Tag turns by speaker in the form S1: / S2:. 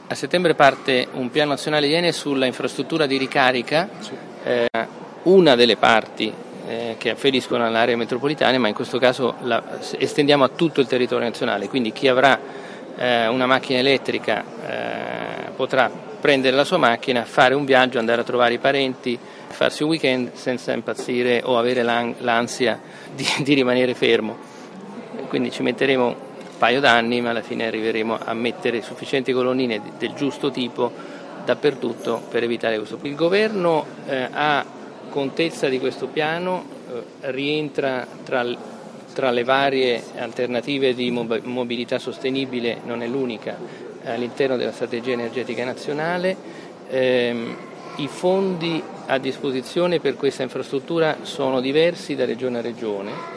S1: A settembre parte un piano nazionale di Enel sulla infrastruttura di ricarica, una delle parti che afferiscono all'area metropolitana, ma in questo caso la estendiamo a tutto il territorio nazionale, quindi chi avrà una macchina elettrica potrà prendere la sua macchina, fare un viaggio, andare a trovare i parenti, farsi un weekend senza impazzire o avere l'ansia di rimanere fermo. Quindi ci metteremo un paio d'anni, ma alla fine arriveremo a mettere sufficienti colonnine del giusto tipo dappertutto per evitare questo. Il governo ha contezza di questo piano, rientra tra le varie alternative di mobilità sostenibile, non è l'unica, all'interno della strategia energetica nazionale. I fondi a disposizione per questa infrastruttura sono diversi da regione a regione.